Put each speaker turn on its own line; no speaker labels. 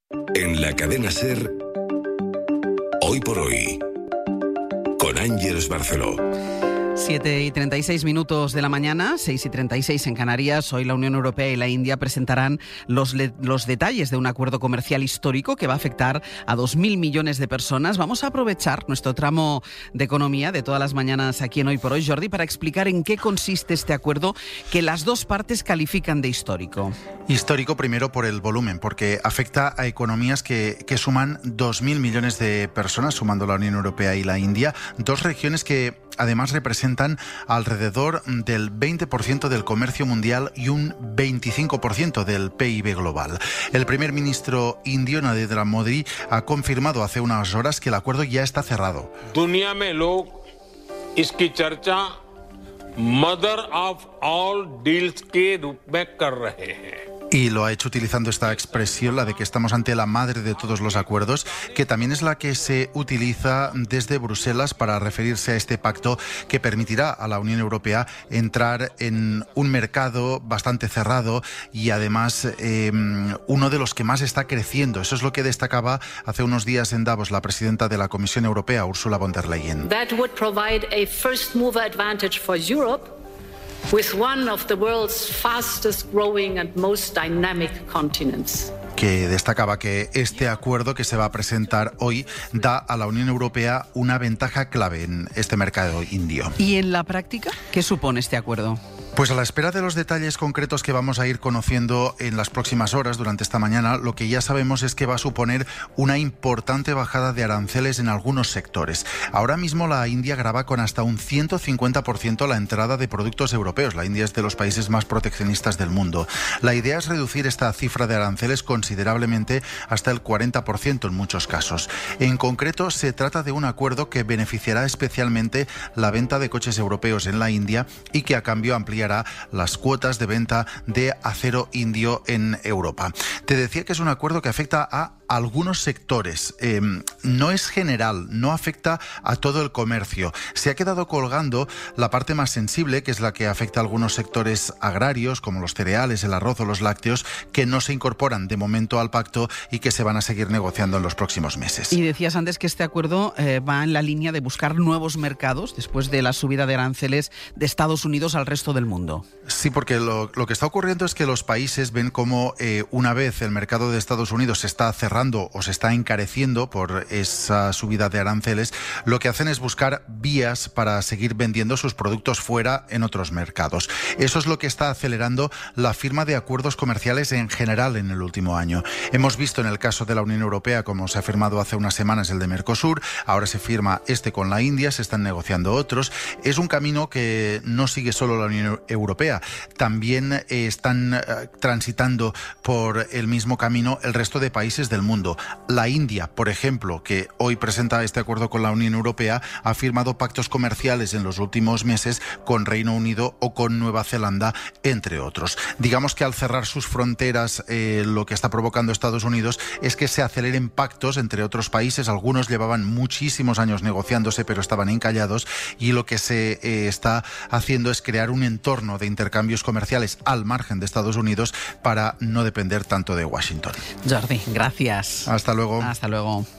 En la cadena SER, Hoy por Hoy, con Ángeles Barceló.
7:36 de la mañana, 6:36 en Canarias. Hoy la Unión Europea y la India presentarán los detalles de un acuerdo comercial histórico que va a afectar a 2.000 millones de personas. Vamos a aprovechar nuestro tramo de economía de todas las mañanas aquí en Hoy por Hoy, Jordi, para explicar en qué consiste este acuerdo que las dos partes califican de histórico.
Histórico primero por el volumen, porque afecta a economías que suman 2.000 millones de personas, sumando la Unión Europea y la India, dos regiones que además representan alrededor del 20% del comercio mundial y un 25% del PIB global. El primer ministro indio, Narendra Modi, ha confirmado hace unas horas que el acuerdo ya está cerrado.
दुनिया में लोग इसकी चर्चा mother of all deals के रूप में कर रहे हैं.
Y lo ha hecho utilizando esta expresión, la de que estamos ante la madre de todos los acuerdos, que también es la que se utiliza desde Bruselas para referirse a este pacto que permitirá a la Unión Europea entrar en un mercado bastante cerrado y además uno de los que más está creciendo. Eso es lo que destacaba hace unos días en Davos la presidenta de la Comisión Europea, Ursula von der Leyen.
That would provide a first mover advantage for Europe, with one of the world's fastest growing and most dynamic continents.
Que destacaba que este acuerdo que se va a presentar hoy da a la Unión Europea una ventaja clave en este mercado indio.
¿Y en la práctica qué supone este acuerdo?
Pues a la espera de los detalles concretos que vamos a ir conociendo en las próximas horas durante esta mañana, lo que ya sabemos es que va a suponer una importante bajada de aranceles en algunos sectores. Ahora mismo la India grava con hasta un 150% la entrada de productos europeos. La India es de los países más proteccionistas del mundo. La idea es reducir esta cifra de aranceles considerablemente hasta el 40% en muchos casos. En concreto, se trata de un acuerdo que beneficiará especialmente la venta de coches europeos en la India y que a cambio ampliará las cuotas de venta de acero indio en Europa. Te decía que es un acuerdo que afecta a algunos sectores. No es general, no afecta a todo el comercio. Se ha quedado colgando la parte más sensible, que es la que afecta a algunos sectores agrarios, como los cereales, el arroz o los lácteos, que no se incorporan de momento al pacto y que se van a seguir negociando en los próximos meses.
Y decías antes que este acuerdo va en la línea de buscar nuevos mercados después de la subida de aranceles de Estados Unidos al resto del mundo.
Sí, porque lo que está ocurriendo es que los países ven como una vez el mercado de Estados Unidos se está cerrando o se está encareciendo por esa subida de aranceles, lo que hacen es buscar vías para seguir vendiendo sus productos fuera en otros mercados. Eso es lo que está acelerando la firma de acuerdos comerciales en general en el último año. Hemos visto en el caso de la Unión Europea, como se ha firmado hace unas semanas el de Mercosur, ahora se firma este con la India, se están negociando otros. Es un camino que no sigue solo la Unión Europea, también están transitando por el mismo camino el resto de países del mundo. La India, por ejemplo, que hoy presenta este acuerdo con la Unión Europea, ha firmado pactos comerciales en los últimos meses con Reino Unido o con Nueva Zelanda, entre otros. Digamos que al cerrar sus fronteras, lo que está provocando Estados Unidos es que se aceleren pactos entre otros países. Algunos llevaban muchísimos años negociándose, pero estaban encallados, y lo que se está haciendo es crear un entorno de intercambios comerciales al margen de Estados Unidos para no depender tanto de Washington.
Jordi, gracias.
Hasta luego.
Hasta luego.